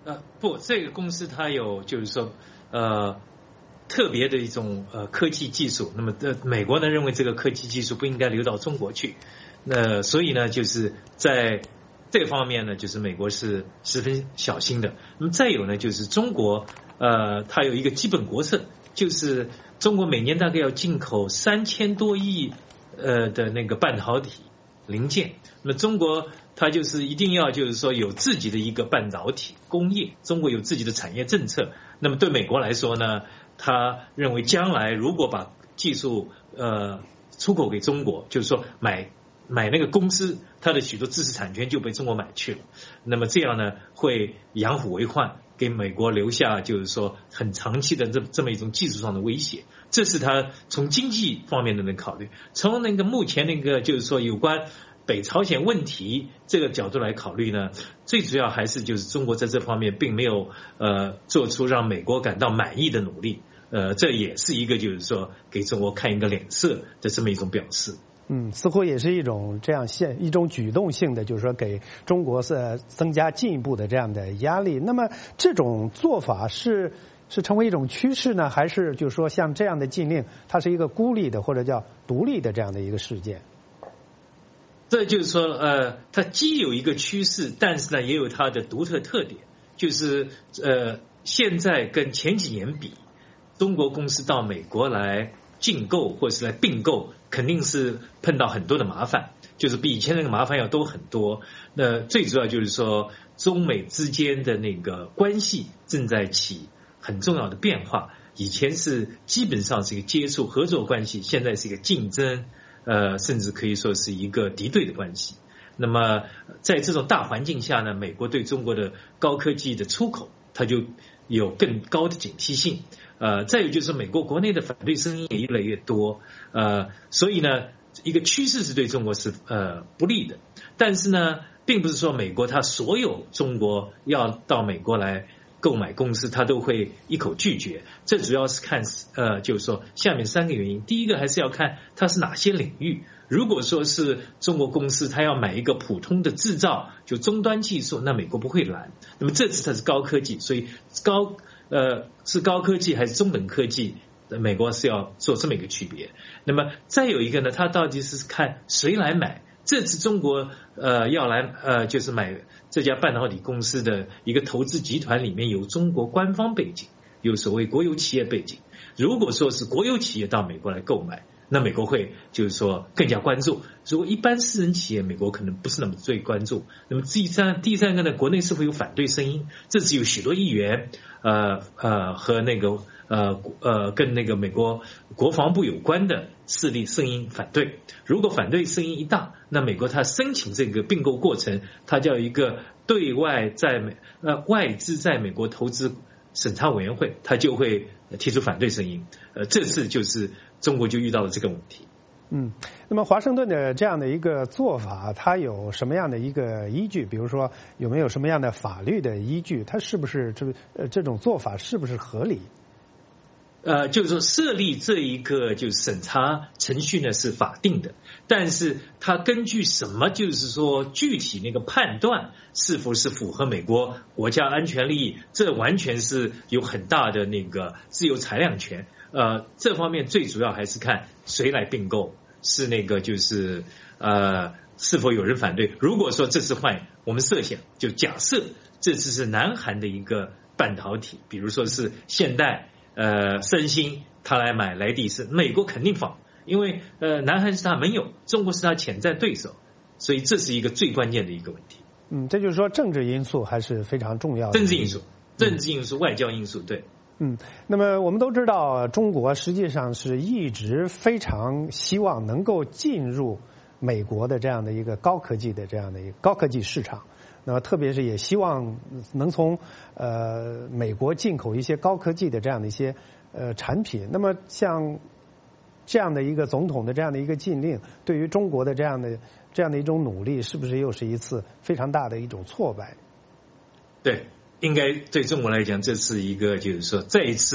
呃，不，这个公司它有就是说呃特别的一种呃科技技术，那么呃美国呢认为这个科技技术不应该流到中国去，那所以呢就是在这方面呢就是美国是十分小心的。那么再有呢就是中国呃它有一个基本国策，就是中国每年大概要进口三千多亿呃的那个半导体零件，那么中国它就是一定要就是说有自己的一个半导体工业，中国有自己的产业政策。那么对美国来说呢，他认为将来如果把技术呃出口给中国，就是说买买那个公司，它的许多知识产权就被中国买去了，那么这样呢会养虎为患，给美国留下就是说很长期的这这么一种技术上的威胁。这是他从经济方面的那考虑，从那个目前那个就是说有关北朝鲜问题这个角度来考虑呢，最主要还是就是中国在这方面并没有呃做出让美国感到满意的努力，呃，这也是一个就是说给中国看一个脸色的这么一种表示。 嗯，似乎也是一种这样现一种举动性的，就是说给中国是增加进一步的这样的压力。那么这种做法是是成为一种趋势呢，还是就是说像这样的禁令，它是一个孤立的或者叫独立的这样的一个事件？ 这就是说，呃，它既有一个趋势，但是呢，也有它的独特特点，就是呃，现在跟前几年比，中国公司到美国来竞购或是来并购，肯定是碰到很多的麻烦，就是比以前那个麻烦要多很多。那最主要就是说，中美之间的那个关系正在起很重要的变化，以前是基本上是一个接触合作关系，现在是一个竞争。呃，甚至可以说是一个敌对的关系。那么在这种大环境下呢，美国对中国的高科技的出口，它就有更高的警惕性。呃，再有就是美国国内的反对声音也越来越多。呃，所以呢，一个趋势是对中国是呃不利的。但是呢，并不是说美国它所有中国要到美国来购买公司，他都会一口拒绝。这主要是看呃，就是说下面三个原因。第一个还是要看它是哪些领域。如果说是中国公司，它要买一个普通的制造，就终端技术，那美国不会拦。那么这次它是高科技，所以高呃是高科技还是中等科技，美国是要做这么一个区别。那么再有一个呢，它到底是看谁来买。这次中国呃要来呃就是买这家半导体公司的一个投资集团里面有中国官方背景，有所谓国有企业背景。如果说是国有企业到美国来购买，那美国会就是说更加关注。如果一般私人企业，美国可能不是那么最关注。那么第三第三个呢，国内是否有反对声音？这次有许多议员呃呃和那个呃呃跟那个美国国防部有关的势力声音反对。如果反对声音一大，那美国它申请这个并购过程，它叫一个对外在美呃外资在美国投资审查委员会，它就会提出反对声音。呃，这次就是中国就遇到了这个问题。 嗯，那么华盛顿的这样的一个做法，它有什么样的一个依据？比如说有没有什么样的法律的依据？它是不是这呃这种做法是不是合理？ 呃，就是说设立这一个就是审查程序呢是法定的，但是它根据什么就是说具体那个判断是否是符合美国国家安全利益，这完全是有很大的那个自由裁量权。呃，这方面最主要还是看谁来并购，是那个就是呃是否有人反对。如果说这次换我们设想，就假设这次是南韩的一个半导体，比如说是现代。呃，三星他来买莱蒂斯，美国肯定仿，因为呃，南韩是他没有，中国是他潜在对手，所以这是一个最关键的一个问题。 嗯，这就是说政治因素还是非常重要的。 政治因素、政治因素、嗯、外交因素，对。 嗯，那么我们都知道，中国实际上是一直非常希望能够进入美国的这样的一个高科技的这样的一个高科技市场。那么特别是也希望能从呃美国进口一些高科技的这样的一些呃产品。那么像这样的一个总统的这样的一个禁令，对于中国的这样的这样的一种努力，是不是又是一次非常大的一种挫败？ 对，应该对中国来讲，这是一个就是说再一次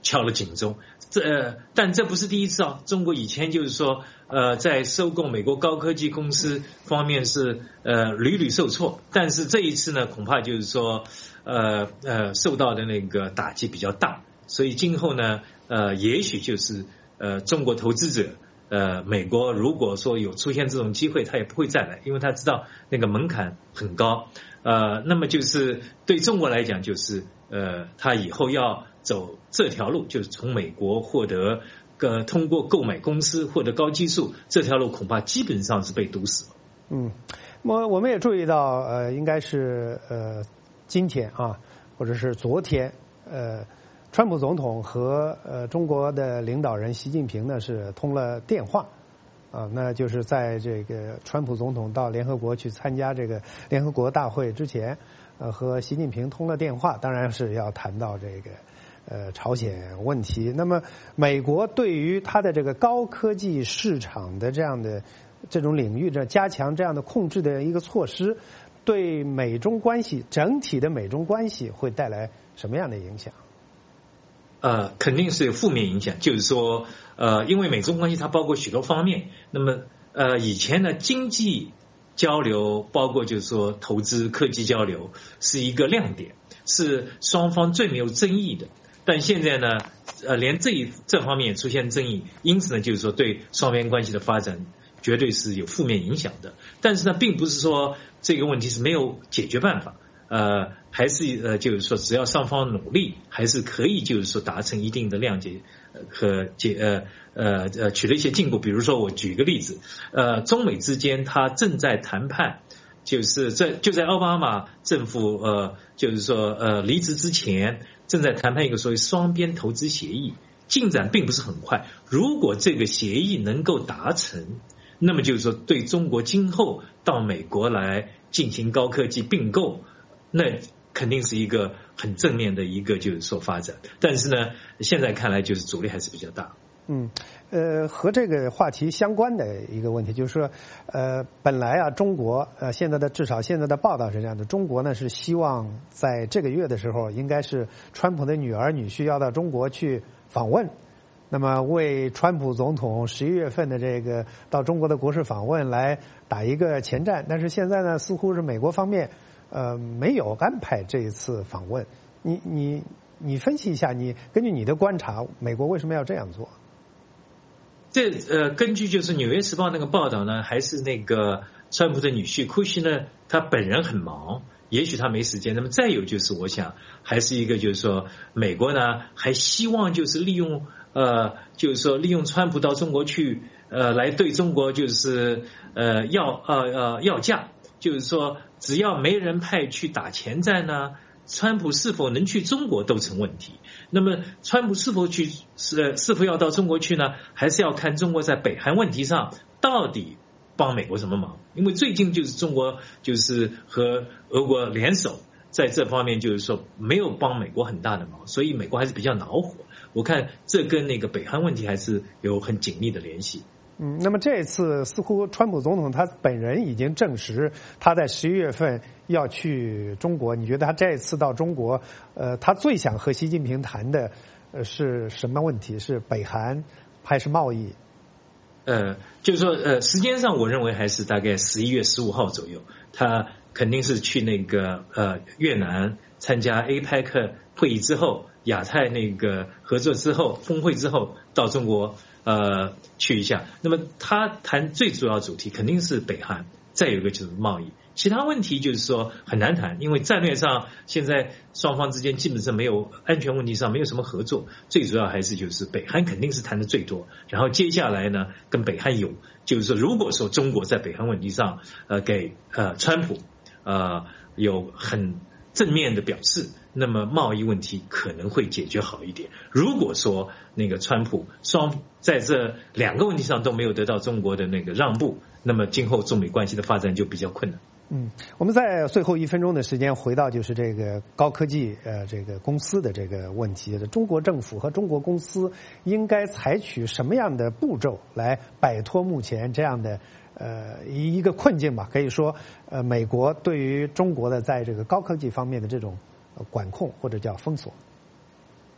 敲了警钟。这、呃、但这不是第一次啊，中国以前就是说，呃，在收购美国高科技公司方面是呃屡屡受挫，但是这一次呢，恐怕就是说，呃呃，受到的那个打击比较大，所以今后呢，呃，也许就是呃中国投资者。呃，美国如果说有出现这种机会，他也不会再来，因为他知道那个门槛很高。呃，那么就是对中国来讲，就是呃，他以后要走这条路，就是从美国获得呃通过购买公司获得高技术这条路，恐怕基本上是被堵死了。 嗯，我我们也注意到，呃，应该是呃今天啊，或者是昨天，呃。川普总统和呃中国的领导人习近平呢是通了电话，啊，那就是在这个川普总统到联合国去参加这个联合国大会之前，呃和习近平通了电话，当然是要谈到这个呃朝鲜问题。那么美国对于它的这个高科技市场的这样的这种领域的加强这样的控制的一个措施，对美中关系整体的美中关系会带来什么样的影响？ 呃，肯定是有负面影响，就是说，呃，因为美中关系它包括许多方面，那么呃，以前呢，经济交流包括就是说投资、科技交流是一个亮点，是双方最没有争议的。但现在呢，呃，连这一这方面也出现争议，因此呢，就是说对双边关系的发展绝对是有负面影响的。但是呢，并不是说这个问题是没有解决办法。呃，还是呃，就是说，只要双方努力，还是可以，就是说达成一定的谅解和解呃呃呃取得一些进步。比如说，我举一个例子，呃，中美之间它正在谈判，就是在就在奥巴马政府呃，就是说呃离职之前，正在谈判一个所谓双边投资协议，进展并不是很快。如果这个协议能够达成，那么就是说，对中国今后到美国来进行高科技并购。那肯定是一个很正面的一个就是说发展，但是呢，现在看来就是阻力还是比较大。 嗯，呃，和这个话题相关的一个问题就是说，呃，本来啊，中国呃现在的至少现在的报道是这样的，中国呢是希望在这个月的时候，应该是川普的女儿女婿要到中国去访问，那么为川普总统十一月份的这个到中国的国事访问来打一个前站，但是现在呢，似乎是美国方面。呃，没有安排这一次访问，你你你分析一下，你根据你的观察，美国为什么要这样做？ 这呃，根据就是《纽约时报》那个报道呢，还是那个川普的女婿库希呢，他本人很忙，也许他没时间。那么再有就是，我想还是一个就是说，美国呢还希望就是利用呃，就是说利用川普到中国去呃，来对中国就是呃要呃呃要价。就是说，只要没人派去打前站呢，川普是否能去中国都成问题。那么，川普是否去是是否要到中国去呢？还是要看中国在北韩问题上到底帮美国什么忙？因为最近就是中国就是和俄国联手，在这方面就是说没有帮美国很大的忙，所以美国还是比较恼火。我看这跟那个北韩问题还是有很紧密的联系。 嗯，那么这次似乎川普总统他本人已经证实他在十一月份要去中国。你觉得他这次到中国，呃，他最想和习近平谈的呃是什么问题？是北韩还是贸易？ 呃，就是说，呃，时间上我认为还是大概十一月十五号左右，他肯定是去那个呃越南参加 A P E C 会议之后，亚太那个合作之后峰会之后到中国。呃，去一下。那么他谈最主要主题肯定是北韩，再有一个就是贸易。其他问题就是说很难谈，因为战略上现在双方之间基本上没有安全问题上没有什么合作。最主要还是就是北韩肯定是谈的最多，然后接下来呢，跟北韩有就是说，如果说中国在北韩问题上呃给呃川普呃有很正面的表示，那么贸易问题可能会解决好一点。如果说那个川普双在这两个问题上都没有得到中国的那个让步，那么今后中美关系的发展就比较困难。 嗯，我们在最后一分钟的时间回到就是这个高科技呃这个公司的这个问题，中国政府和中国公司应该采取什么样的步骤来摆脱目前这样的呃一个困境吧？可以说，呃，美国对于中国的在这个高科技方面的这种管控或者叫封锁。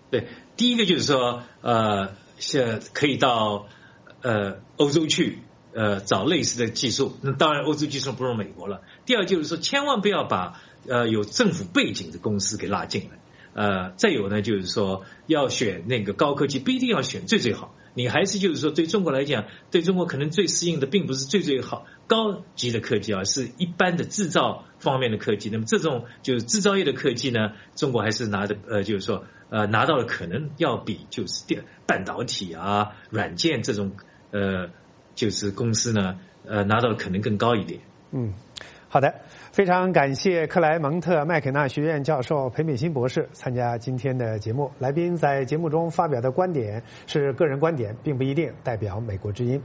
对，第一个就是说，呃，是可以到呃欧洲去，呃找类似的技术。那当然，欧洲技术不如美国了。第二就是说，千万不要把呃有政府背景的公司给拉进来。呃，再有呢，就是说要选那个高科技，不一定要选最最好。你还是就是说，对中国来讲，对中国可能最适应的并不是最最好高级的科技啊，是一般的制造方面的科技。那么这种就是制造业的科技呢，中国还是拿的呃，就是说呃拿到的可能要比就是电半导体啊、软件这种呃就是公司呢呃拿到的可能更高一点。 嗯，好的。非常感谢克莱蒙特麦肯纳学院教授裴美欣博士参加今天的节目。来宾在节目中发表的观点是个人观点，并不一定代表美国之音。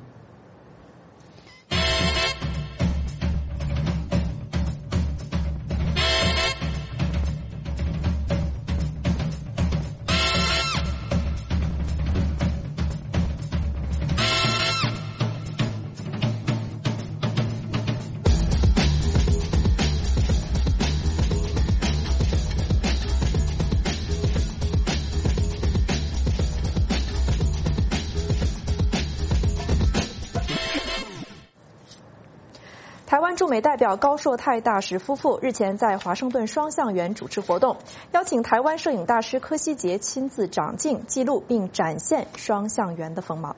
台湾驻美代表高硕泰大使夫妇日前在华盛顿双橡园主持活动，邀请台湾摄影大师柯希杰亲自掌镜记录并展现双橡园的风貌。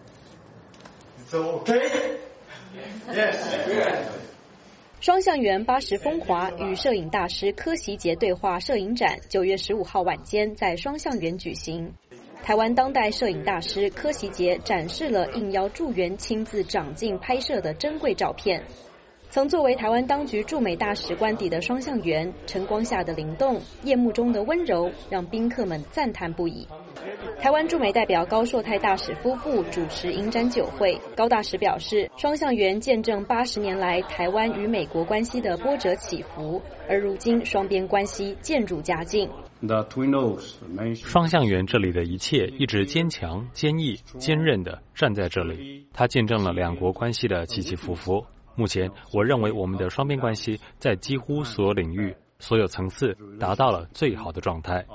双橡园八十风华与摄影大师柯希杰对话摄影展九月十五号晚间在双橡园举行。台湾当代摄影大师柯希杰展示了应邀驻园亲自掌镜拍摄的珍贵照片。曾作为台湾当局驻美大使官邸的双橡园，晨光下的灵动，夜幕中的温柔，让宾客们赞叹不已。台湾驻美代表高硕泰大使夫妇主持迎展酒会，高大使表示，双橡园见证八十年来台湾与美国关系的波折起伏，而如今双边关系渐入佳境。 双橡园这里的一切一直坚强、坚毅、坚韧地站在这里，它见证了两国关系的起起伏伏。目前，我认为我们的双边关系在几乎所有领域、所有层次达到了最好的状态。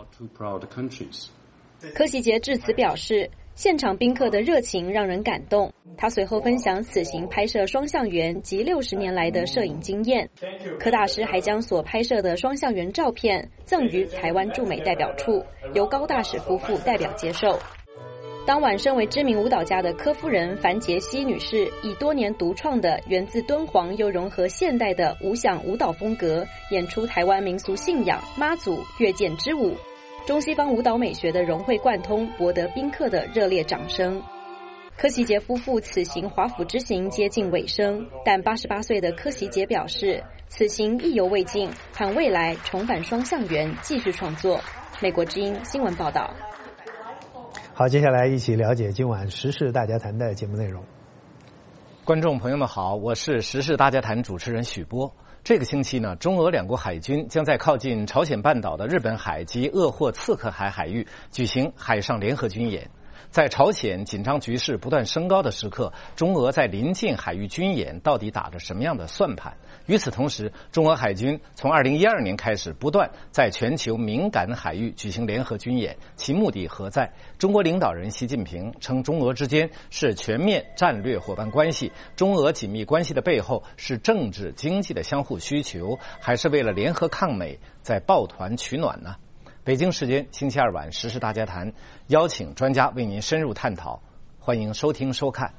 柯希杰致辞表示，现场宾客的热情让人感动。他随后分享此行拍摄双橡园及六十年来的摄影经验。柯大师还将所拍摄的双橡园照片赠予台湾驻美代表处，由高大使夫妇代表接受。当晚，身为知名舞蹈家的柯夫人樊杰西女士，以多年独创的源自敦煌又融合现代的舞响舞蹈风格，演出台湾民俗信仰妈祖月见之舞。中西方舞蹈美学的融会贯通，博得宾客的热烈掌声。柯希杰夫妇此行华府之行接近尾声，但八十八岁的柯希杰表示，此行意犹未尽，盼未来重返双橡园继续创作。美国之音新闻报道。 好，接下来一起了解今晚时事大家谈的节目内容。 观众朋友们好，我是时事大家谈主持人许波。这个星期呢，中俄两国海军将在靠近朝鲜半岛的日本海及鄂霍次克海海域举行海上联合军演。在朝鲜紧张局势不断升高的时刻，中俄在临近海域军演到底打着什么样的算盘？与此同时，中俄海军从二零一二年开始不断在全球敏感海域举行联合军演，其目的何在？中国领导人习近平称，中俄之间是全面战略伙伴关系，中俄紧密关系的背后是政治经济的相互需求，还是为了联合抗美在抱团取暖呢？北京时间星期二晚时事大家谈，邀请专家为您深入探讨，欢迎收听收看。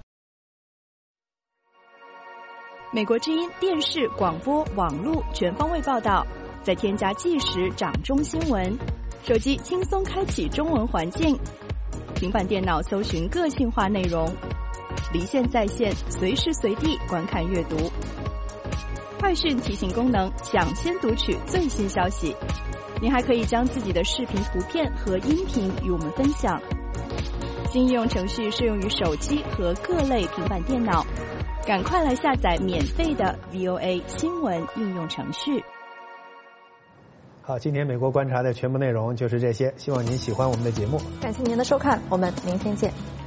美国之音电视、广播、网络全方位报道，再添加即时掌中新闻，手机轻松开启中文环境，平板电脑搜寻个性化内容，离线在线，随时随地观看阅读。快讯提醒功能，抢先读取最新消息。您还可以将自己的视频、图片和音频与我们分享。新应用程序适用于手机和各类平板电脑，赶快来下载免费的 V O A 新闻应用程序。 好，今天美国观察的全部内容就是这些，希望您喜欢我们的节目。 感谢您的收看，我们明天见。